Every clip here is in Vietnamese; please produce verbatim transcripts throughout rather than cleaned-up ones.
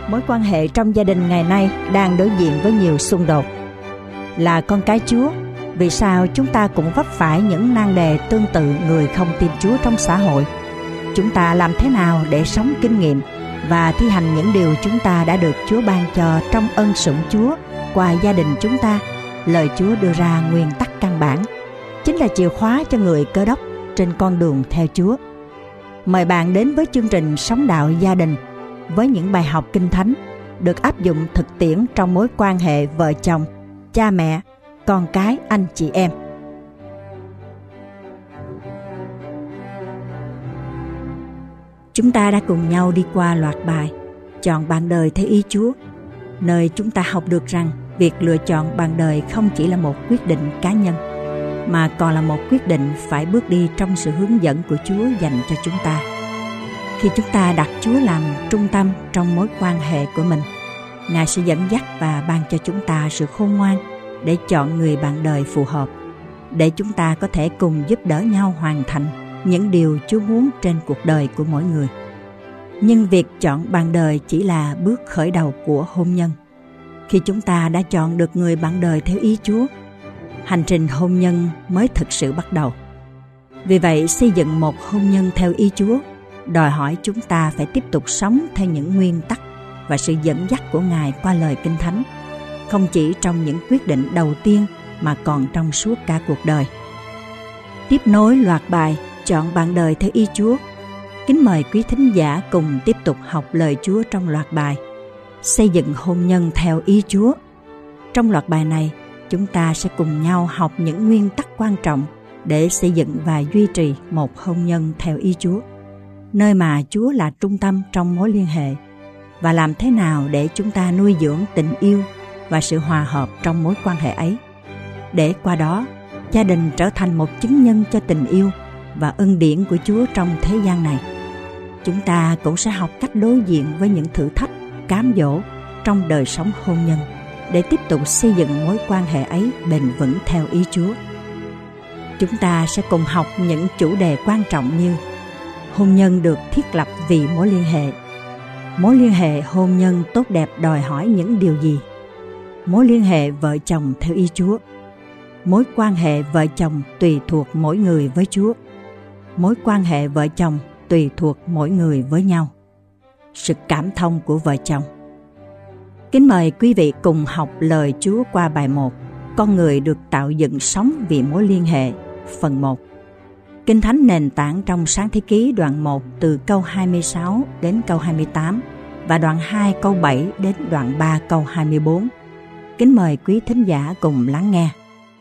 Mối quan hệ trong gia đình ngày nay đang đối diện với nhiều xung đột. Là con cái Chúa, vì sao chúng ta cũng vấp phải những nan đề tương tự người không tin Chúa trong xã hội? Chúng ta làm thế nào để sống kinh nghiệm và thi hành những điều chúng ta đã được Chúa ban cho trong ân sủng Chúa qua gia đình chúng ta? Lời Chúa đưa ra nguyên tắc căn bản, chính là chìa khóa cho người Cơ Đốc trên con đường theo Chúa. Mời bạn đến với chương trình Sống Đạo Gia Đình với những bài học Kinh Thánh được áp dụng thực tiễn trong mối quan hệ vợ chồng, cha mẹ, con cái, anh chị em. Chúng ta đã cùng nhau đi qua loạt bài Chọn bạn đời theo ý Chúa, nơi chúng ta học được rằng việc lựa chọn bạn đời không chỉ là một quyết định cá nhân, mà còn là một quyết định phải bước đi trong sự hướng dẫn của Chúa dành cho chúng ta. Khi chúng ta đặt Chúa làm trung tâm trong mối quan hệ của mình, Ngài sẽ dẫn dắt và ban cho chúng ta sự khôn ngoan để chọn người bạn đời phù hợp, để chúng ta có thể cùng giúp đỡ nhau hoàn thành những điều Chúa muốn trên cuộc đời của mỗi người. Nhưng việc chọn bạn đời chỉ là bước khởi đầu của hôn nhân. Khi chúng ta đã chọn được người bạn đời theo ý Chúa, hành trình hôn nhân mới thực sự bắt đầu. Vì vậy, xây dựng một hôn nhân theo ý Chúa đòi hỏi chúng ta phải tiếp tục sống theo những nguyên tắc và sự dẫn dắt của Ngài qua lời Kinh Thánh, không chỉ trong những quyết định đầu tiên mà còn trong suốt cả cuộc đời. Tiếp nối loạt bài Chọn bạn đời theo ý Chúa, kính mời quý thính giả cùng tiếp tục học lời Chúa trong loạt bài Xây dựng hôn nhân theo ý Chúa. Trong loạt bài này, chúng ta sẽ cùng nhau học những nguyên tắc quan trọng để xây dựng và duy trì một hôn nhân theo ý Chúa, nơi mà Chúa là trung tâm trong mối liên hệ, và làm thế nào để chúng ta nuôi dưỡng tình yêu và sự hòa hợp trong mối quan hệ ấy, để qua đó gia đình trở thành một chứng nhân cho tình yêu và ân điển của Chúa trong thế gian này. Chúng ta cũng sẽ học cách đối diện với những thử thách, cám dỗ trong đời sống hôn nhân để tiếp tục xây dựng mối quan hệ ấy bền vững theo ý Chúa. Chúng ta sẽ cùng học những chủ đề quan trọng như hôn nhân được thiết lập vì mối liên hệ. Mối liên hệ hôn nhân tốt đẹp đòi hỏi những điều gì? Mối liên hệ vợ chồng theo ý Chúa. Mối quan hệ vợ chồng tùy thuộc mỗi người với Chúa. Mối quan hệ vợ chồng tùy thuộc mỗi người với nhau. Sự cảm thông của vợ chồng. Kính mời quý vị cùng học lời Chúa qua bài một Con người được tạo dựng sống vì mối liên hệ, phần một. Kinh Thánh nền tảng trong Sáng Thế Ký đoạn một từ câu hai mươi sáu đến câu hai mươi tám và đoạn hai câu bảy đến đoạn ba câu hai mươi bốn. Kính mời quý thính giả cùng lắng nghe.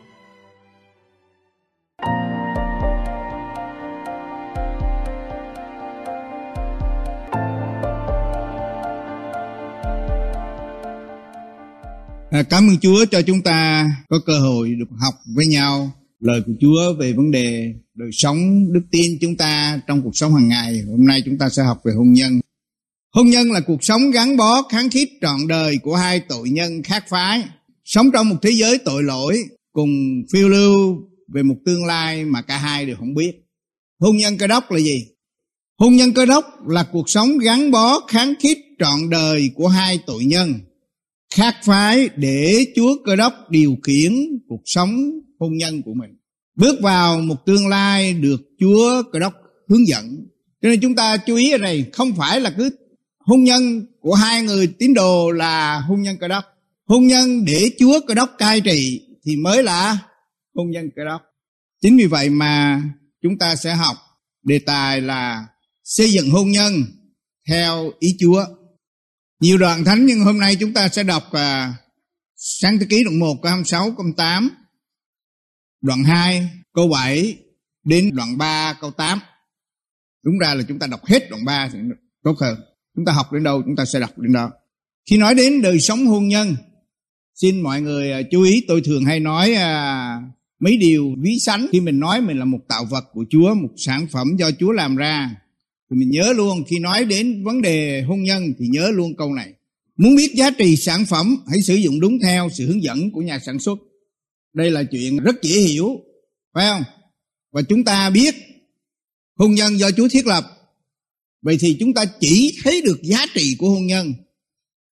À, cảm ơn Chúa cho chúng ta có cơ hội được học với nhau lời của Chúa về vấn đề đời sống đức tin chúng ta trong cuộc sống hàng ngày. Hôm nay chúng ta sẽ học về hôn nhân. Hôn nhân là cuộc sống gắn bó khăng khít trọn đời của hai tội nhân khác phái, sống trong một thế giới tội lỗi, cùng phiêu lưu về một tương lai mà cả hai đều không biết. Hôn nhân Cơ Đốc là gì? Hôn nhân Cơ Đốc là cuộc sống gắn bó khăng khít trọn đời của hai tội nhân khác phái để Chúa Cơ Đốc điều khiển cuộc sống hôn nhân của mình, bước vào một tương lai được Chúa Cơ Đốc hướng dẫn. Cho nên chúng ta chú ý ở đây, không phải là cứ hôn nhân của hai người tín đồ là hôn nhân Cơ Đốc. Hôn nhân để Chúa Cơ Đốc cai trị thì mới là hôn nhân Cơ Đốc. Chính vì vậy mà chúng ta sẽ học đề tài là xây dựng hôn nhân theo ý Chúa. Nhiều đoạn thánh, nhưng hôm nay chúng ta sẽ đọc à, Sáng Thế Ký đoạn một câu hai mươi sáu câu tám, đoạn hai câu bảy đến đoạn ba câu tám. Đúng ra là chúng ta đọc hết đoạn ba thì tốt hơn. Chúng ta học đến đâu chúng ta sẽ đọc đến đó. Khi nói đến đời sống hôn nhân, xin mọi người à, chú ý, tôi thường hay nói à, mấy điều ví sánh. Khi mình nói mình là một tạo vật của Chúa, một sản phẩm do Chúa làm ra, thì mình nhớ luôn, khi nói đến vấn đề hôn nhân thì nhớ luôn câu này. Muốn biết giá trị sản phẩm, hãy sử dụng đúng theo sự hướng dẫn của nhà sản xuất. Đây là chuyện rất dễ hiểu, phải không? Và chúng ta biết hôn nhân do Chúa thiết lập, vậy thì chúng ta chỉ thấy được giá trị của hôn nhân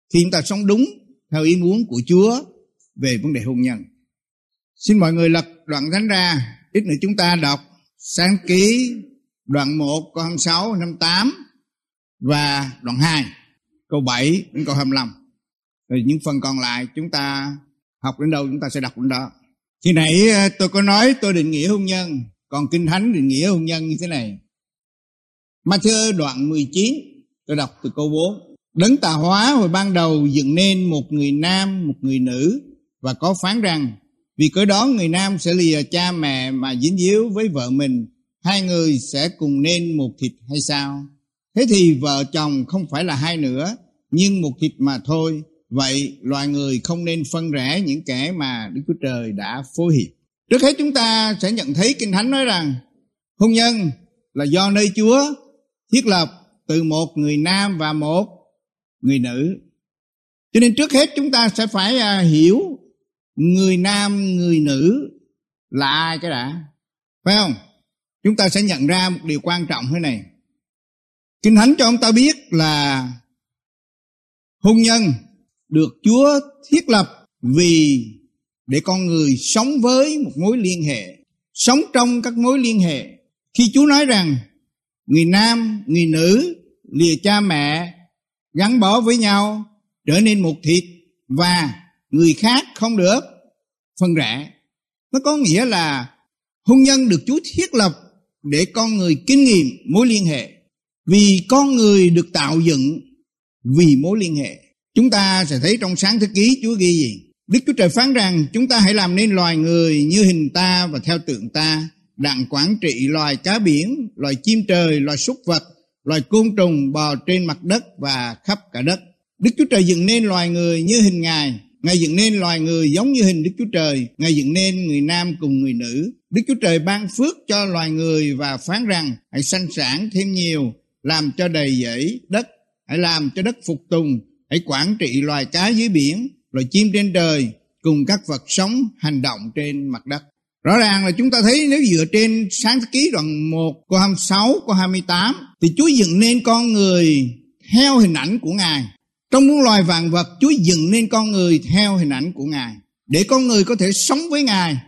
khi chúng ta sống đúng theo ý muốn của Chúa về vấn đề hôn nhân. Xin mọi người lật đoạn Thánh ra, ít nữa chúng ta đọc Sáng Ký đoạn một câu hai mươi sáu, hai mươi tám và đoạn hai câu bảy đến câu hai mươi lăm. Rồi những phần còn lại chúng ta học đến đâu chúng ta sẽ đọc đến đó. Khi nãy tôi có nói tôi định nghĩa hôn nhân, còn Kinh Thánh định nghĩa hôn nhân như thế này. Ma-thi-ơ đoạn mười chín, tôi đọc từ câu bốn. Đấng tạo hóa hồi ban đầu dựng nên một người nam, một người nữ, và có phán rằng, vì cớ đó người nam sẽ lìa cha mẹ mà dính díu với vợ mình, hai người sẽ cùng nên một thịt hay sao? Thế thì vợ chồng không phải là hai nữa, nhưng một thịt mà thôi. Vậy loài người không nên phân rẽ những kẻ mà Đức Chúa Trời đã phối hiệp. Trước hết chúng ta sẽ nhận thấy Kinh Thánh nói rằng hôn nhân là do nơi Chúa thiết lập từ một người nam và một người nữ. Cho nên trước hết chúng ta sẽ phải hiểu người nam, người nữ là ai cái đã. Phải không? Chúng ta sẽ nhận ra một điều quan trọng thế này. Kinh Thánh cho chúng ta biết là hôn nhân được Chúa thiết lập vì để con người sống với một mối liên hệ, sống trong các mối liên hệ. Khi Chúa nói rằng người nam, người nữ lìa cha mẹ, gắn bó với nhau, trở nên một thịt, và người khác không được phân rẽ, nó có nghĩa là hôn nhân được Chúa thiết lập để con người kinh nghiệm mối liên hệ. Vì con người được tạo dựng vì mối liên hệ. Chúng ta sẽ thấy trong Sáng Thế Ký Chúa ghi gì? Đức Chúa Trời phán rằng chúng ta hãy làm nên loài người như hình ta và theo tượng ta, đặng quản trị loài cá biển, loài chim trời, loài súc vật, loài côn trùng bò trên mặt đất và khắp cả đất. Đức Chúa Trời dựng nên loài người như hình Ngài. Ngài dựng nên loài người giống như hình Đức Chúa Trời. Ngài dựng nên người nam cùng người nữ. Đức Chúa Trời ban phước cho loài người và phán rằng hãy sanh sản thêm nhiều, làm cho đầy dẫy đất, hãy làm cho đất phục tùng, hãy quản trị loài cá dưới biển, loài chim trên trời, cùng các vật sống hành động trên mặt đất. Rõ ràng là chúng ta thấy nếu dựa trên Sáng Thế Ký đoạn một câu hai mươi sáu, câu hai mươi tám thì Chúa dựng nên con người theo hình ảnh của Ngài. Trong muôn loài vạn vật, Chúa dựng nên con người theo hình ảnh của Ngài, để con người có thể sống với Ngài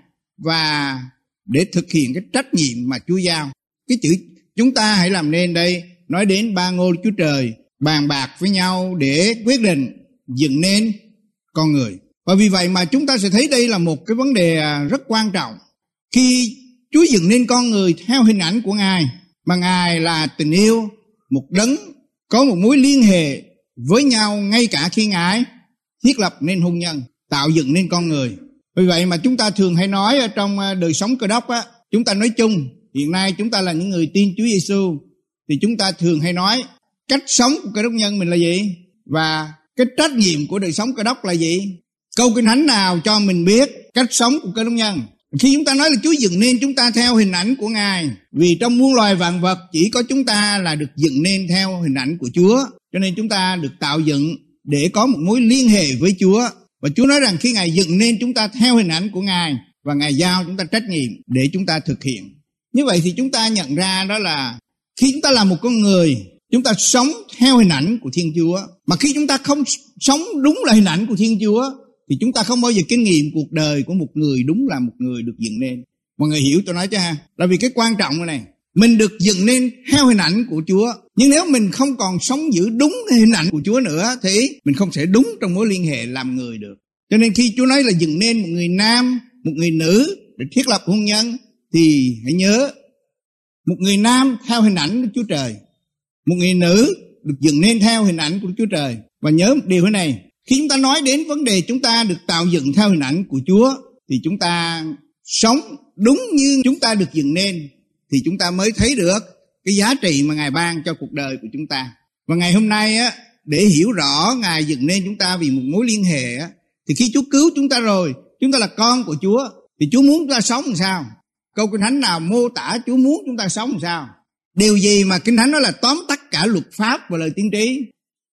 và để thực hiện cái trách nhiệm mà Chúa giao. Cái chữ chúng ta hãy làm nên đây nói đến ba ngôi Chúa Trời bàn bạc với nhau để quyết định dựng nên con người. Và vì vậy mà chúng ta sẽ thấy đây là một cái vấn đề rất quan trọng. Khi Chúa dựng nên con người theo hình ảnh của Ngài, mà Ngài là tình yêu, một đấng có một mối liên hệ với nhau ngay cả khi Ngài thiết lập nên hôn nhân, tạo dựng nên con người. Vì vậy mà chúng ta thường hay nói ở trong đời sống Cơ Đốc á, chúng ta nói chung, hiện nay chúng ta là những người tin Chúa Giêsu thì chúng ta thường hay nói cách sống của Cơ Đốc nhân mình là gì và cái trách nhiệm của đời sống Cơ Đốc là gì. Câu Kinh Thánh nào cho mình biết cách sống của Cơ Đốc nhân? Khi chúng ta nói là Chúa dựng nên chúng ta theo hình ảnh của Ngài, vì trong muôn loài vạn vật chỉ có chúng ta là được dựng nên theo hình ảnh của Chúa, cho nên chúng ta được tạo dựng để có một mối liên hệ với Chúa. Và Chúa nói rằng khi Ngài dựng nên chúng ta theo hình ảnh của Ngài và Ngài giao chúng ta trách nhiệm để chúng ta thực hiện. Như vậy thì chúng ta nhận ra đó là khi chúng ta là một con người, chúng ta sống theo hình ảnh của Thiên Chúa. Mà khi chúng ta không sống đúng là hình ảnh của Thiên Chúa thì chúng ta không bao giờ kinh nghiệm cuộc đời của một người đúng là một người được dựng nên. Mọi người hiểu tôi nói chứ ha? Là vì cái quan trọng này, mình được dựng nên theo hình ảnh của Chúa. Nhưng nếu mình không còn sống giữ đúng hình ảnh của Chúa nữa thì mình không thể đúng trong mối liên hệ làm người được. Cho nên khi Chúa nói là dựng nên một người nam, một người nữ để thiết lập hôn nhân, thì hãy nhớ một người nam theo hình ảnh của Chúa Trời, một người nữ được dựng nên theo hình ảnh của Chúa Trời. Và nhớ một điều thế này, khi chúng ta nói đến vấn đề chúng ta được tạo dựng theo hình ảnh của Chúa thì chúng ta sống đúng như chúng ta được dựng nên thì chúng ta mới thấy được cái giá trị mà Ngài ban cho cuộc đời của chúng ta. Và ngày hôm nay á, để hiểu rõ Ngài dựng nên chúng ta vì một mối liên hệ á, thì khi Chúa cứu chúng ta rồi, chúng ta là con của Chúa, thì Chúa muốn chúng ta sống làm sao? Câu Kinh Thánh nào mô tả Chúa muốn chúng ta sống làm sao? Điều gì mà Kinh Thánh nói là tóm tắt cả luật pháp và lời tiên tri?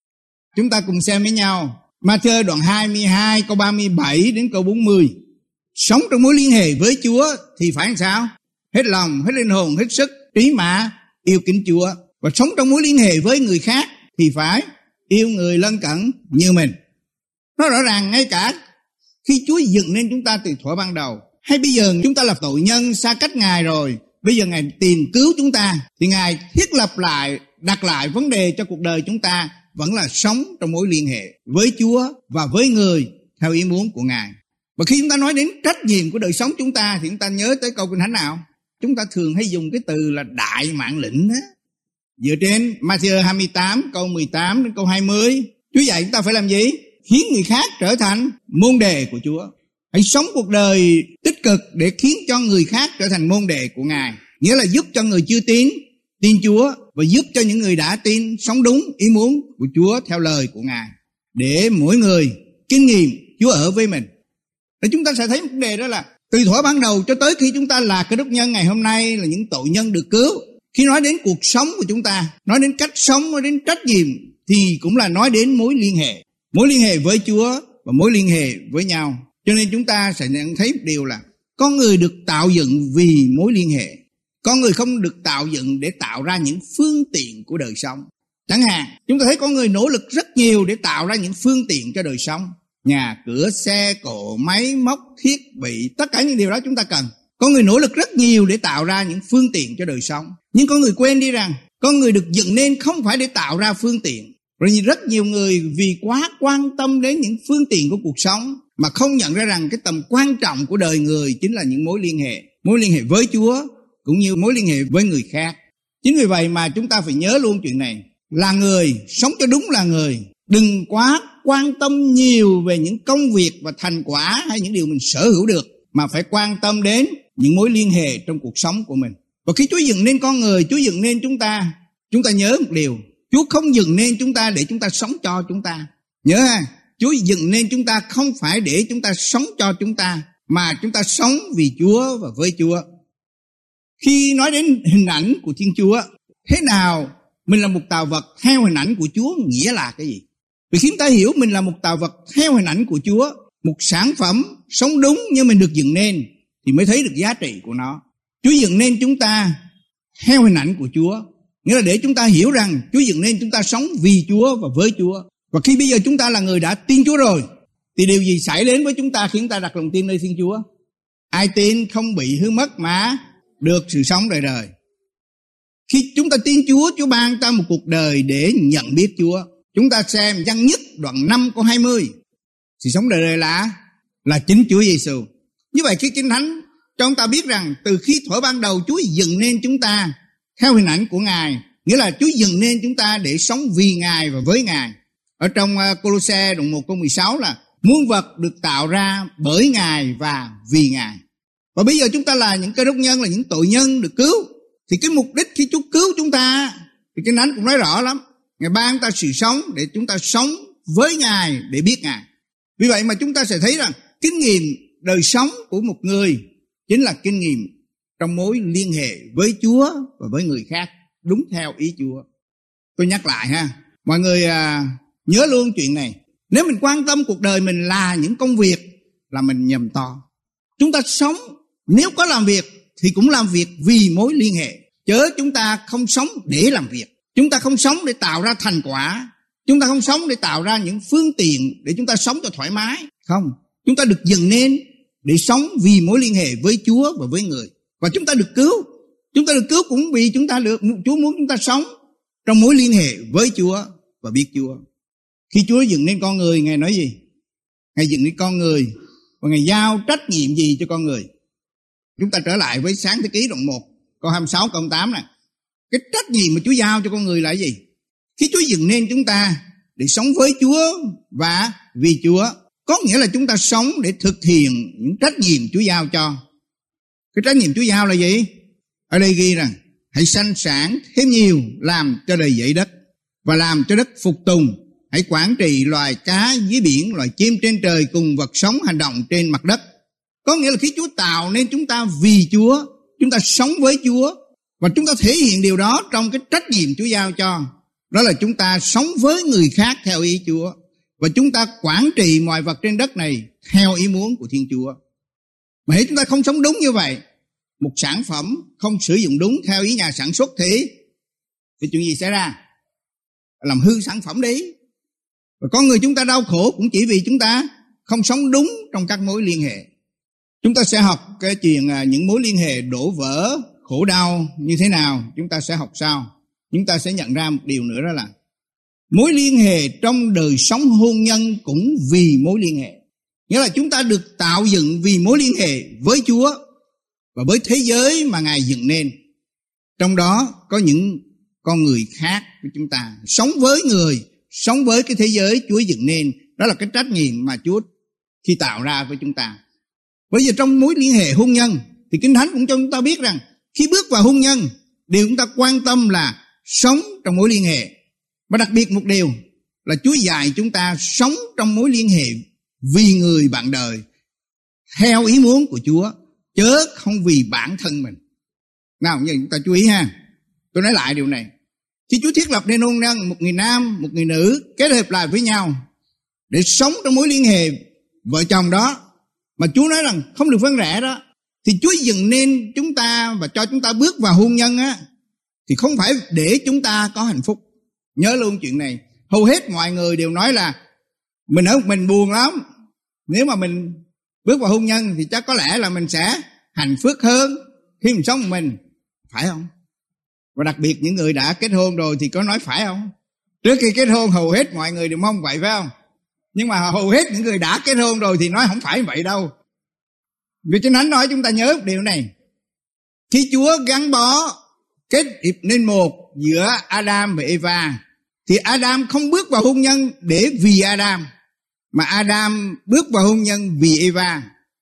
Chúng ta cùng xem với nhau. Ma-thi-ơ đoạn hai mươi hai câu ba mươi bảy đến câu bốn mươi. Sống trong mối liên hệ với Chúa thì phải làm sao? Hết lòng, hết linh hồn, hết sức, trí mã yêu kính Chúa. Và sống trong mối liên hệ với người khác thì phải yêu người lân cận như mình. Nó rõ ràng ngay cả khi Chúa dựng nên chúng ta từ thuở ban đầu, hay bây giờ chúng ta là tội nhân xa cách Ngài rồi, bây giờ Ngài tìm cứu chúng ta, thì Ngài thiết lập lại, đặt lại vấn đề cho cuộc đời chúng ta vẫn là sống trong mối liên hệ với Chúa và với người theo ý muốn của Ngài. Và khi chúng ta nói đến trách nhiệm của đời sống chúng ta thì chúng ta nhớ tới câu Kinh Thánh nào? Chúng ta thường hay dùng cái từ là đại mạng lệnh đó. Dựa trên Ma-thi-ơ hai mươi tám câu mười tám đến câu hai mươi, Chúa dạy chúng ta phải làm gì? Khiến người khác trở thành môn đệ của Chúa. Hãy sống cuộc đời tích cực để khiến cho người khác trở thành môn đệ của Ngài. Nghĩa là giúp cho người chưa tin tin Chúa và giúp cho những người đã tin sống đúng ý muốn của Chúa theo lời của Ngài, để mỗi người kinh nghiệm Chúa ở với mình. Để chúng ta sẽ thấy một vấn đề đó là từ thuở ban đầu cho tới khi chúng ta là Cơ Đốc nhân ngày hôm nay, là những tội nhân được cứu. Khi nói đến cuộc sống của chúng ta, nói đến cách sống, nói đến trách nhiệm, thì cũng là nói đến mối liên hệ. Mối liên hệ với Chúa và mối liên hệ với nhau. Cho nên chúng ta sẽ nhận thấy một điều là con người được tạo dựng vì mối liên hệ. Con người không được tạo dựng để tạo ra những phương tiện của đời sống. Chẳng hạn, chúng ta thấy con người nỗ lực rất nhiều để tạo ra những phương tiện cho đời sống. Nhà, cửa, xe, cộ, máy móc, thiết bị, tất cả những điều đó chúng ta cần. Con người nỗ lực rất nhiều để tạo ra những phương tiện cho đời sống. Nhưng con người quên đi rằng con người được dựng nên không phải để tạo ra phương tiện. Rồi rất nhiều người vì quá quan tâm đến những phương tiện của cuộc sống mà không nhận ra rằng cái tầm quan trọng của đời người chính là những mối liên hệ. Mối liên hệ với Chúa cũng như mối liên hệ với người khác. Chính vì vậy mà chúng ta phải nhớ luôn chuyện này. Là người, sống cho đúng là người. Đừng quá quan tâm nhiều về những công việc và thành quả hay những điều mình sở hữu được, mà phải quan tâm đến những mối liên hệ trong cuộc sống của mình. Và khi Chúa dựng nên con người, Chúa dựng nên chúng ta, chúng ta nhớ một điều, Chúa không dựng nên chúng ta để chúng ta sống cho chúng ta. Nhớ ha, Chúa dựng nên chúng ta không phải để chúng ta sống cho chúng ta, mà chúng ta sống vì Chúa và với Chúa. Khi nói đến hình ảnh của Thiên Chúa, thế nào mình là một tạo vật theo hình ảnh của Chúa nghĩa là cái gì? Vì khi chúng ta hiểu mình là một tạo vật theo hình ảnh của Chúa, một sản phẩm sống đúng như mình được dựng nên, thì mới thấy được giá trị của nó. Chúa dựng nên chúng ta theo hình ảnh của Chúa, nghĩa là để chúng ta hiểu rằng Chúa dựng nên chúng ta sống vì Chúa và với Chúa. Và khi bây giờ chúng ta là người đã tin Chúa rồi, thì điều gì xảy đến với chúng ta khi chúng ta đặt lòng tin nơi Thiên Chúa? Ai tin không bị hư mất mà được sự sống đời đời. Khi chúng ta tin Chúa, Chúa ban ta một cuộc đời để nhận biết Chúa. Chúng ta xem Giăng nhất đoạn năm câu hai mươi. Sự sống đời đời là là chính Chúa Giêsu. Như vậy khi Kinh Thánh cho chúng ta biết rằng từ khi thuở ban đầu Chúa dựng nên chúng ta theo hình ảnh của Ngài, nghĩa là Chúa dựng nên chúng ta để sống vì Ngài và với Ngài. Ở trong Cô-lô-se đoạn một câu mười sáu là muôn vật được tạo ra bởi Ngài và vì Ngài. Và bây giờ chúng ta là những Cơ Đốc nhân, là những tội nhân được cứu, thì cái mục đích khi Chúa cứu chúng ta thì Kinh Thánh cũng nói rõ lắm. Ngài ban ta sự sống để chúng ta sống với Ngài, để biết Ngài. Vì vậy mà chúng ta sẽ thấy rằng kinh nghiệm đời sống của một người chính là kinh nghiệm trong mối liên hệ với Chúa và với người khác đúng theo ý Chúa. Tôi nhắc lại ha, mọi người à, nhớ luôn chuyện này. Nếu mình quan tâm cuộc đời mình là những công việc là mình nhầm to. Chúng ta sống, nếu có làm việc thì cũng làm việc vì mối liên hệ, chớ chúng ta không sống để làm việc. Chúng ta không sống để tạo ra thành quả. Chúng ta không sống để tạo ra những phương tiện để chúng ta sống cho thoải mái. Không, chúng ta được dựng nên để sống vì mối liên hệ với Chúa và với người. Và chúng ta được cứu. Chúng ta được cứu cũng vì chúng ta được Chúa muốn chúng ta sống trong mối liên hệ với Chúa và biết Chúa. Khi Chúa dựng nên con người, Ngài nói gì? Ngài dựng nên con người và Ngài giao trách nhiệm gì cho con người? Chúng ta trở lại với Sáng Thế Ký đoạn một câu hai mươi sáu câu tám này. Cái trách nhiệm mà Chúa giao cho con người là gì? Khi Chúa dựng nên chúng ta để sống với Chúa và vì Chúa, có nghĩa là chúng ta sống để thực hiện những trách nhiệm Chúa giao cho. Cái trách nhiệm Chúa giao là gì? Ở đây ghi rằng hãy sanh sản thêm nhiều, làm cho đầy dẫy đất và làm cho đất phục tùng. Hãy quản trị loài cá dưới biển, loài chim trên trời cùng vật sống hành động trên mặt đất. Có nghĩa là khi Chúa tạo nên chúng ta vì Chúa, chúng ta sống với Chúa, và chúng ta thể hiện điều đó trong cái trách nhiệm Chúa giao cho. Đó là chúng ta sống với người khác theo ý Chúa, và chúng ta quản trị mọi vật trên đất này theo ý muốn của Thiên Chúa. Mà nếu chúng ta không sống đúng như vậy, một sản phẩm không sử dụng đúng theo ý nhà sản xuất thì thì chuyện gì xảy ra? Làm hư sản phẩm đấy. Và con người chúng ta đau khổ cũng chỉ vì chúng ta không sống đúng trong các mối liên hệ. Chúng ta sẽ học cái chuyện những mối liên hệ đổ vỡ, khổ đau như thế nào, chúng ta sẽ học sau. Chúng ta sẽ nhận ra một điều nữa, đó là mối liên hệ trong đời sống hôn nhân cũng vì mối liên hệ. Nghĩa là chúng ta được tạo dựng vì mối liên hệ với Chúa và với thế giới mà Ngài dựng nên. Trong đó có những con người khác của chúng ta, sống với người, sống với cái thế giới Chúa dựng nên. Đó là cái trách nhiệm mà Chúa khi tạo ra với chúng ta. Bây giờ trong mối liên hệ hôn nhân thì Kinh Thánh cũng cho chúng ta biết rằng khi bước vào hôn nhân, điều chúng ta quan tâm là sống trong mối liên hệ. Và đặc biệt một điều là Chúa dạy chúng ta sống trong mối liên hệ vì người bạn đời, theo ý muốn của Chúa, chớ không vì bản thân mình. Nào, giờ chúng ta chú ý ha. Tôi nói lại điều này. Khi Chúa thiết lập nên hôn nhân, một người nam, một người nữ kết hợp lại với nhau để sống trong mối liên hệ vợ chồng đó, mà Chúa nói rằng không được phân rẽ đó, thì Chúa dựng nên chúng ta và cho chúng ta bước vào hôn nhân á, thì không phải để chúng ta có hạnh phúc. Nhớ luôn chuyện này. Hầu hết mọi người đều nói là mình ở một mình buồn lắm, nếu mà mình bước vào hôn nhân thì chắc có lẽ là mình sẽ hạnh phúc hơn khi mình sống một mình. Phải không? Và đặc biệt những người đã kết hôn rồi thì có nói phải không? Trước khi kết hôn hầu hết mọi người đều mong vậy, phải không? Nhưng mà hầu hết những người đã kết hôn rồi thì nói không phải vậy đâu. Vì Kinh Thánh nói chúng ta nhớ một điều này. Khi Chúa gắn bó kết hiệp nên một giữa Adam và Eva, thì Adam không bước vào hôn nhân để vì Adam, mà Adam bước vào hôn nhân vì Eva,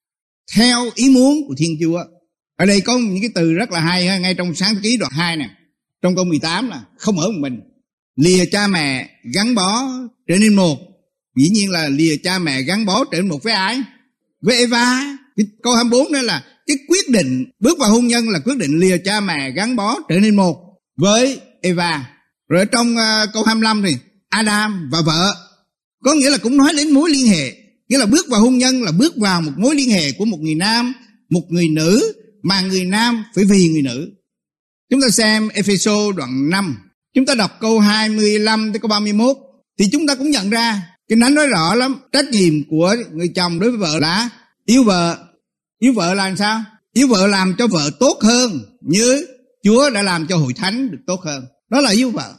theo ý muốn của Thiên Chúa. Ở đây có những cái từ rất là hay, ngay trong Sáng Thế Ký đoạn hai nè, trong câu mười tám là không ở một mình, lìa cha mẹ gắn bó trở nên một. Dĩ nhiên là lìa cha mẹ gắn bó trở nên một với ai? Với Eva. Cái câu hai mươi bốn đó là cái quyết định bước vào hôn nhân là quyết định lìa cha mẹ gắn bó trở nên một với Eva. Rồi ở trong uh, câu hai mươi lăm thì Adam và vợ, có nghĩa là cũng nói đến mối liên hệ. Nghĩa là bước vào hôn nhân là bước vào một mối liên hệ của một người nam, một người nữ, mà người nam phải vì người nữ. Chúng ta xem Ê-phê-sô đoạn năm, chúng ta đọc câu hai mươi lăm tới câu ba mươi mốt, thì chúng ta cũng nhận ra Kinh Thánh nói rõ lắm, trách nhiệm của người chồng đối với vợ là yêu vợ. Yêu vợ là làm sao? Yêu vợ làm cho vợ tốt hơn như Chúa đã làm cho hội thánh được tốt hơn. Đó là yêu vợ.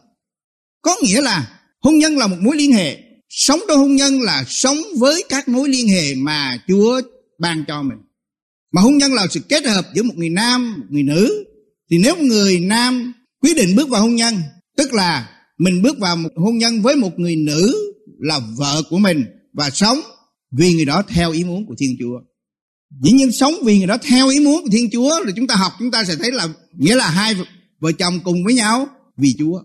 Có nghĩa là hôn nhân là một mối liên hệ. Sống trong hôn nhân là sống với các mối liên hệ mà Chúa ban cho mình. Mà hôn nhân là sự kết hợp giữa một người nam, một người nữ. Thì nếu người nam quyết định bước vào hôn nhân, tức là mình bước vào một hôn nhân với một người nữ là vợ của mình, và sống vì người đó theo ý muốn của Thiên Chúa. Dĩ nhiên sống vì người đó theo ý muốn của Thiên Chúa là chúng ta học, chúng ta sẽ thấy là nghĩa là hai vợ chồng cùng với nhau vì Chúa.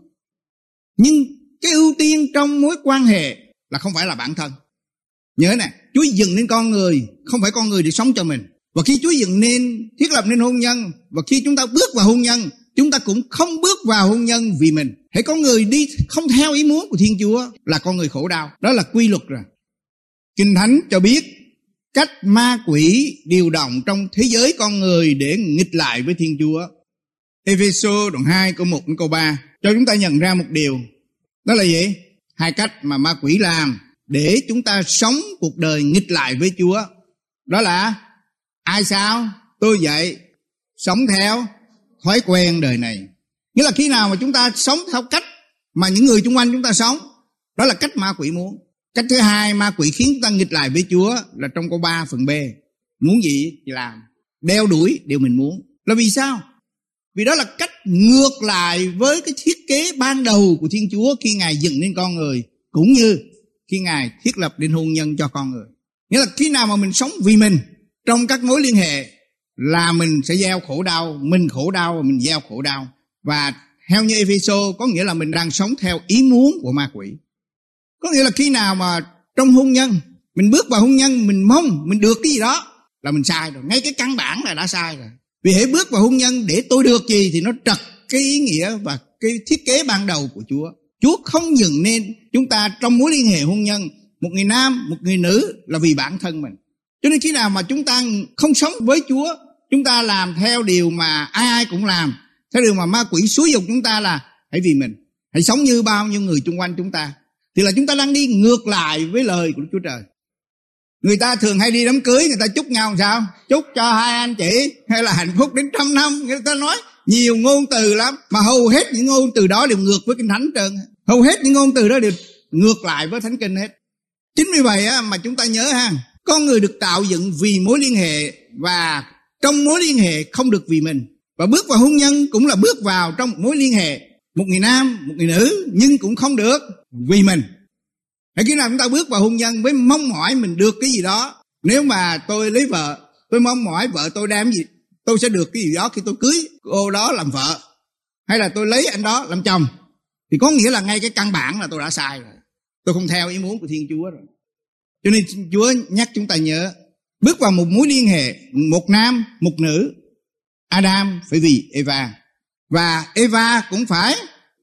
Nhưng cái ưu tiên trong mối quan hệ là không phải là bản thân. Nhớ nè, Chúa dựng nên con người, không phải con người để sống cho mình. Và khi Chúa dựng nên, thiết lập nên hôn nhân, và khi chúng ta bước vào hôn nhân, chúng ta cũng không bước vào hôn nhân vì mình. Hãy có người đi không theo ý muốn của Thiên Chúa là con người khổ đau. Đó là quy luật rồi. Kinh Thánh cho biết cách ma quỷ điều động trong thế giới con người để nghịch lại với Thiên Chúa. Ê-phê-sô đoạn hai câu một đến câu ba cho chúng ta nhận ra một điều. Đó là gì? Hai cách mà ma quỷ làm để chúng ta sống cuộc đời nghịch lại với Chúa. Đó là ai sao? Tôi vậy. Sống theo thói quen đời này. Nghĩa là khi nào mà chúng ta sống theo cách mà những người xung quanh chúng ta sống, đó là cách ma quỷ muốn. Cách thứ hai ma quỷ khiến chúng ta nghịch lại với Chúa là trong câu ba phần B. Muốn gì thì làm, đeo đuổi điều mình muốn. Là vì sao? Vì đó là cách ngược lại với cái thiết kế ban đầu của Thiên Chúa khi Ngài dựng nên con người, cũng như khi Ngài thiết lập nên hôn nhân cho con người. Nghĩa là khi nào mà mình sống vì mình trong các mối liên hệ là mình sẽ gieo khổ đau, mình khổ đau và mình gieo khổ đau. Và theo như Ê-phê-sô có nghĩa là mình đang sống theo ý muốn của ma quỷ. Có nghĩa là khi nào mà trong hôn nhân, mình bước vào hôn nhân, mình mong mình được cái gì đó là mình sai rồi. Ngay cái căn bản là đã sai rồi. Vì hãy bước vào hôn nhân để tôi được gì thì nó trật cái ý nghĩa và cái thiết kế ban đầu của Chúa. Chúa không dựng nên chúng ta trong mối liên hệ hôn nhân, một người nam, một người nữ là vì bản thân mình. Cho nên khi nào mà chúng ta không sống với Chúa, chúng ta làm theo điều mà ai ai cũng làm, theo điều mà ma quỷ xúi giục chúng ta là hãy vì mình, hãy sống như bao nhiêu người xung quanh chúng ta. thì là chúng ta đang đi ngược lại với lời của Chúa Trời. Người ta thường hay đi đám cưới, người ta chúc nhau làm sao? Chúc cho hai anh chị hay là hạnh phúc đến trăm năm. Người ta nói nhiều ngôn từ lắm, mà hầu hết những ngôn từ đó đều ngược với Kinh Thánh trơn. Hầu hết những ngôn từ đó đều ngược lại với Thánh Kinh hết. Chính vì vậy á, mà chúng ta nhớ ha, con người được tạo dựng vì mối liên hệ, và trong mối liên hệ không được vì mình. Và bước vào hôn nhân cũng là bước vào trong một mối liên hệ, một người nam, một người nữ, nhưng cũng không được vì mình. Hãy khi nào chúng ta bước vào hôn nhân với mong mỏi mình được cái gì đó. Nếu mà tôi lấy vợ, tôi mong mỏi vợ tôi đem gì, tôi sẽ được cái gì đó khi tôi cưới cô đó làm vợ, hay là tôi lấy anh đó làm chồng, thì có nghĩa là ngay cái căn bản là tôi đã sai rồi. Tôi không theo ý muốn của Thiên Chúa rồi. Cho nên Chúa nhắc chúng ta nhớ, bước vào một mối liên hệ, một nam, một nữ. Adam phải vì Eva, và Eva cũng phải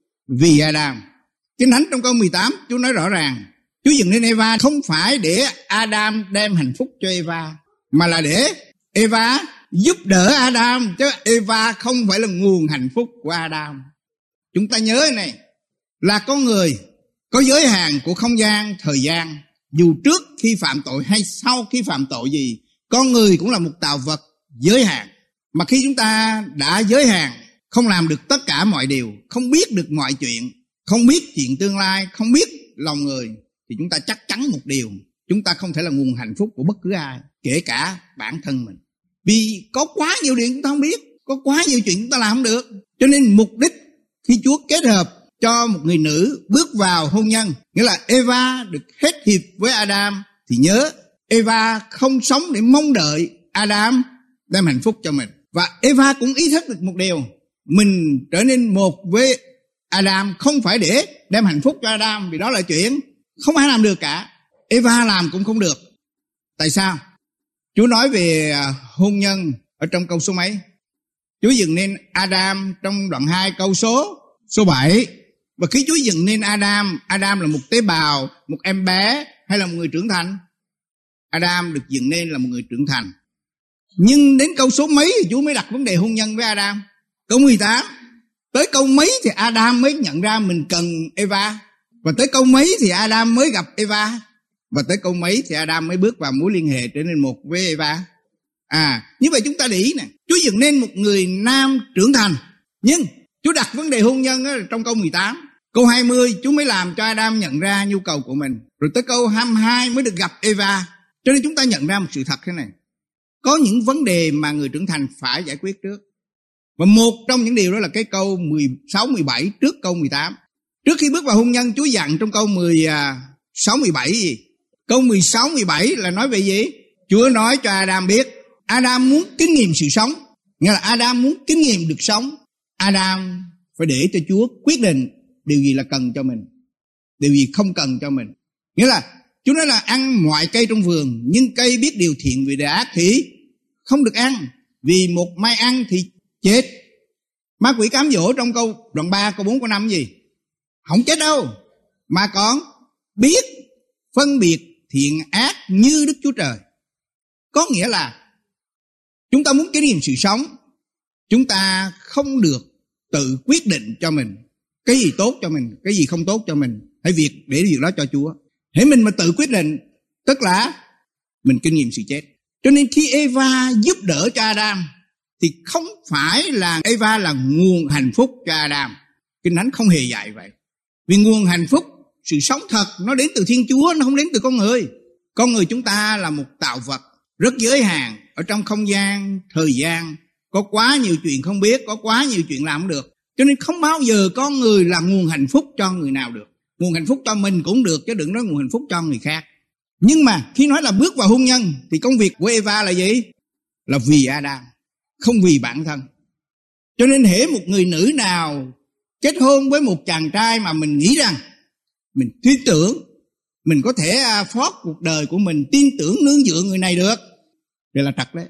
vì Adam. Kinh Thánh trong câu mười tám, Chúa nói rõ ràng, Chúa dựng nên Eva không phải để Adam đem hạnh phúc cho Eva, mà là để Eva giúp đỡ Adam, chứ Eva không phải là nguồn hạnh phúc của Adam. Chúng ta nhớ này, là con người có giới hạn của không gian, thời gian. Dù trước khi phạm tội hay sau khi phạm tội gì, con người cũng là một tạo vật giới hạn. Mà khi chúng ta đã giới hạn, không làm được tất cả mọi điều, không biết được mọi chuyện, không biết chuyện tương lai, không biết lòng người, thì chúng ta chắc chắn một điều, chúng ta không thể là nguồn hạnh phúc của bất cứ ai, kể cả bản thân mình. Vì có quá nhiều điều chúng ta không biết, có quá nhiều chuyện chúng ta làm không được. Cho nên mục đích khi Chúa kết hợp cho một người nữ bước vào hôn nhân, nghĩa là Eva được kết hiệp với Adam, thì nhớ Eva không sống để mong đợi Adam đem hạnh phúc cho mình. Và Eva cũng ý thức được một điều, mình trở nên một với Adam không phải để đem hạnh phúc cho Adam, vì đó là chuyện không ai làm được cả. Eva làm cũng không được. Tại sao? Chúa nói về hôn nhân ở trong câu số mấy? Chúa dựng nên Adam trong đoạn hai câu số số bảy. Và khi Chúa dựng nên Adam, Adam là một tế bào, một em bé hay là một người trưởng thành? Adam được dựng nên là một người trưởng thành. Nhưng đến câu số mấy thì Chúa mới đặt vấn đề hôn nhân với Adam? Câu mười tám. Tới câu mấy thì Adam mới nhận ra mình cần Eva. Và tới câu mấy thì Adam mới gặp Eva. Và tới câu mấy thì Adam mới bước vào mối liên hệ trở nên một với Eva. À, như vậy chúng ta để ý nè, Chúa dựng nên một người nam trưởng thành, nhưng Chúa đặt vấn đề hôn nhân trong câu mười tám. Câu hai mươi Chúa mới làm cho Adam nhận ra nhu cầu của mình. Rồi tới câu hai mươi hai mới được gặp Eva. Cho nên chúng ta nhận ra một sự thật thế này, có những vấn đề mà người trưởng thành phải giải quyết trước. Và một trong những điều đó là cái câu mười sáu, mười bảy trước câu mười tám. Trước khi bước vào hôn nhân, Chúa dặn trong câu mười sáu, mười bảy gì? Câu mười sáu, mười bảy là nói về gì? Chúa nói cho Adam biết, Adam muốn kinh nghiệm sự sống, nghĩa là Adam muốn kinh nghiệm được sống. Adam phải để cho Chúa quyết định điều gì là cần cho mình, điều gì không cần cho mình. Nghĩa là Chúa nói là ăn mọi cây trong vườn, nhưng cây biết điều thiện vì điều ác thì không được ăn, vì một mai ăn thì chết. Ma quỷ cám dỗ trong câu đoạn ba, câu bốn, câu năm gì? Không chết đâu, mà còn biết phân biệt thiện ác như Đức Chúa Trời. Có nghĩa là chúng ta muốn kinh nghiệm sự sống, chúng ta không được tự quyết định cho mình cái gì tốt cho mình, cái gì không tốt cho mình. Hãy việc để việc đó cho Chúa. Hãy mình mà tự quyết định, tức là mình kinh nghiệm sự chết. Cho nên khi Eva giúp đỡ cho Adam thì không phải là Eva là nguồn hạnh phúc cho Adam. Kinh Thánh không hề dạy vậy. Vì nguồn hạnh phúc, sự sống thật nó đến từ Thiên Chúa, nó không đến từ con người. Con người chúng ta là một tạo vật rất giới hạn ở trong không gian, thời gian. Có quá nhiều chuyện không biết, có quá nhiều chuyện làm không được. Cho nên không bao giờ con người là nguồn hạnh phúc cho người nào được. Nguồn hạnh phúc cho mình cũng được, chứ đừng nói nguồn hạnh phúc cho người khác. Nhưng mà khi nói là bước vào hôn nhân thì công việc của Eva là gì? Là vì Adam, không vì bản thân. Cho nên hễ một người nữ nào kết hôn với một chàng trai mà mình nghĩ rằng mình tin tưởng, mình có thể phót cuộc đời của mình, tin tưởng nương dựa người này được, đây là trật đấy.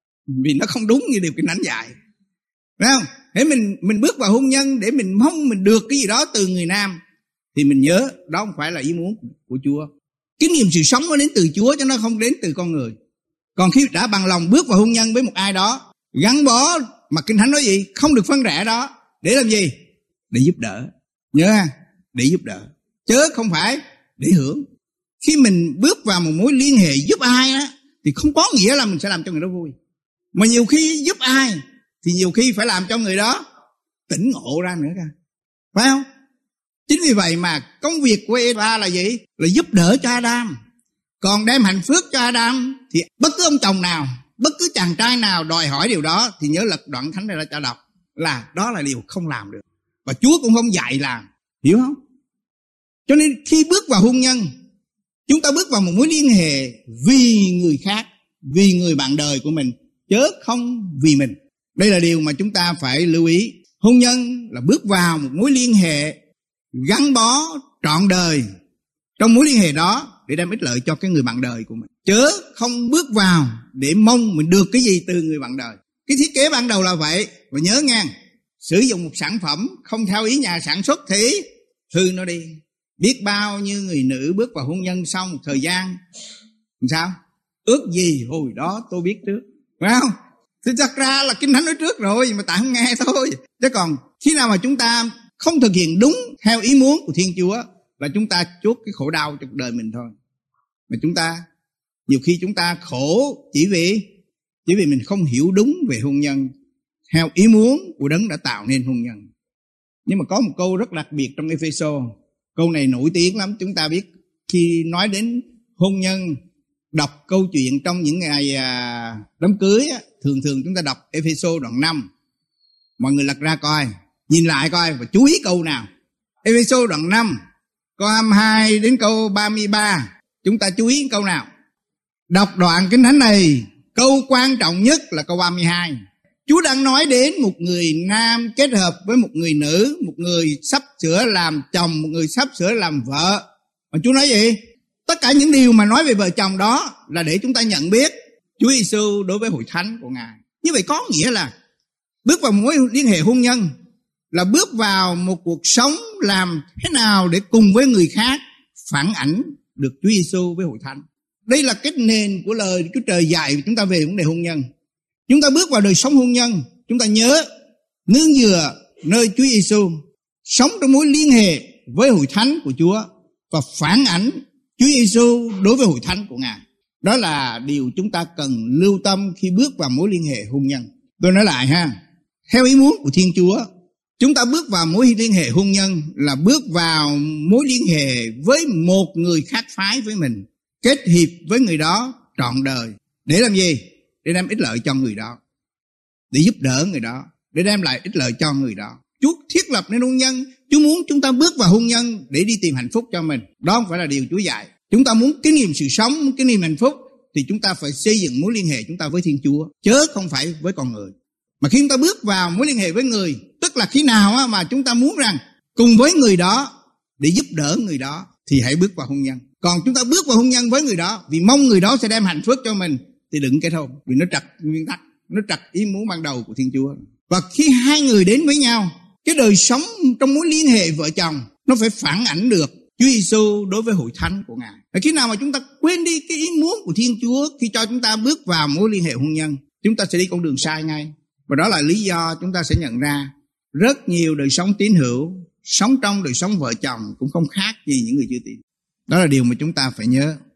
Vì nó không đúng như điều Kinh Thánh dạy. Phải không? Hễ mình, mình bước vào hôn nhân để mình mong mình được cái gì đó từ người nam, thì mình nhớ đó không phải là ý muốn của Chúa. Kinh nghiệm sự sống nó đến từ Chúa chứ nó không đến từ con người. Còn khi đã bằng lòng bước vào hôn nhân với một ai đó, gắn bó mà Kinh Thánh nói gì? Không được phân rẽ đó. Để làm gì? Để giúp đỡ. Nhớ ha, để giúp đỡ. Chứ không phải để hưởng. Khi mình bước vào một mối liên hệ giúp ai á, thì không có nghĩa là mình sẽ làm cho người đó vui. Mà nhiều khi giúp ai thì nhiều khi phải làm cho người đó tỉnh ngộ ra nữa kìa, phải không? Chính vì vậy mà công việc của Eva là gì? Là giúp đỡ cho Adam. Còn đem hạnh phúc cho Adam thì bất cứ ông chồng nào, bất cứ chàng trai nào đòi hỏi điều đó thì nhớ lật đoạn thánh này ra cho đọc, là đó là điều không làm được. Và Chúa cũng không dạy làm, hiểu không? Cho nên khi bước vào hôn nhân, chúng ta bước vào một mối liên hệ vì người khác, vì người bạn đời của mình, chớ không vì mình. Đây là điều mà chúng ta phải lưu ý. Hôn nhân là bước vào một mối liên hệ gắn bó trọn đời. Trong mối liên hệ đó để đem ích lợi cho cái người bạn đời của mình, chớ không bước vào để mong mình được cái gì từ người bạn đời. Cái thiết kế ban đầu là vậy. Và nhớ nghe, sử dụng một sản phẩm không theo ý nhà sản xuất thì hư nó đi. Biết bao nhiêu người nữ bước vào hôn nhân sau một thời gian làm sao? Ước gì hồi đó tôi biết trước, phải không? Thì thật ra là Kinh Thánh nói trước rồi, mà tại không nghe thôi. Chứ còn khi nào mà chúng ta không thực hiện đúng theo ý muốn của Thiên Chúa là chúng ta chuốc cái khổ đau trong đời mình thôi. Mà chúng ta, nhiều khi chúng ta khổ chỉ vì chỉ vì mình không hiểu đúng về hôn nhân theo ý muốn của Đấng đã tạo nên hôn nhân. Nhưng mà có một câu rất đặc biệt trong Ê-phê-sô. Câu này nổi tiếng lắm. Chúng ta biết khi nói đến hôn nhân, đọc câu chuyện trong những ngày à, đám cưới á, thường thường chúng ta đọc Ê-phê-sô đoạn năm. Mọi người lật ra coi, nhìn lại coi và chú ý câu nào. Ê-phê-sô đoạn năm, câu hai mươi hai đến câu ba mươi ba. Chúng ta chú ý câu nào? Đọc đoạn Kinh Thánh này, câu quan trọng nhất là câu ba mươi hai. Chúa đang nói đến một người nam kết hợp với một người nữ, một người sắp sửa làm chồng, một người sắp sửa làm vợ. Mà Chúa nói gì? Tất cả những điều mà nói về vợ chồng đó là để chúng ta nhận biết Chúa Giêsu đối với hội thánh của Ngài. Như vậy có nghĩa là bước vào mối liên hệ hôn nhân là bước vào một cuộc sống làm thế nào để cùng với người khác phản ảnh được Chúa Giêsu với hội thánh. Đây là cái nền của lời Chúa Trời dạy chúng ta về vấn đề hôn nhân. Chúng ta bước vào đời sống hôn nhân, chúng ta nhớ nương dựa nơi Chúa Giêsu, sống trong mối liên hệ với hội thánh của Chúa và phản ảnh Chúa Giêsu đối với hội thánh của Ngài. Đó là điều chúng ta cần lưu tâm khi bước vào mối liên hệ hôn nhân. Tôi nói lại ha, theo ý muốn của Thiên Chúa, chúng ta bước vào mối liên hệ hôn nhân là bước vào mối liên hệ với một người khác phái với mình, kết hiệp với người đó trọn đời. Để làm gì? Để đem ích lợi cho người đó, để giúp đỡ người đó, để đem lại ích lợi cho người đó. Chúa thiết lập nên hôn nhân. Chúa muốn chúng ta bước vào hôn nhân để đi tìm hạnh phúc cho mình. Đó không phải là điều Chúa dạy. Chúng ta muốn kinh nghiệm sự sống, muốn kinh nghiệm hạnh phúc thì chúng ta phải xây dựng mối liên hệ chúng ta với Thiên Chúa, chớ không phải với con người. Mà khi chúng ta bước vào mối liên hệ với người, tức là khi nào mà chúng ta muốn rằng cùng với người đó để giúp đỡ người đó thì hãy bước vào hôn nhân. Còn chúng ta bước vào hôn nhân với người đó vì mong người đó sẽ đem hạnh phúc cho mình thì đừng kết hôn, vì nó trật nguyên tắc, nó trật ý muốn ban đầu của Thiên Chúa. Và khi hai người đến với nhau, cái đời sống trong mối liên hệ vợ chồng nó phải phản ảnh được Chúa Giêsu đối với hội thánh của Ngài. Và khi nào mà chúng ta quên đi cái ý muốn của Thiên Chúa khi cho chúng ta bước vào mối liên hệ hôn nhân, chúng ta sẽ đi con đường sai ngay. Và đó là lý do chúng ta sẽ nhận ra rất nhiều đời sống tín hữu sống trong đời sống vợ chồng cũng không khác gì những người chưa tin. Đó là điều mà chúng ta phải nhớ.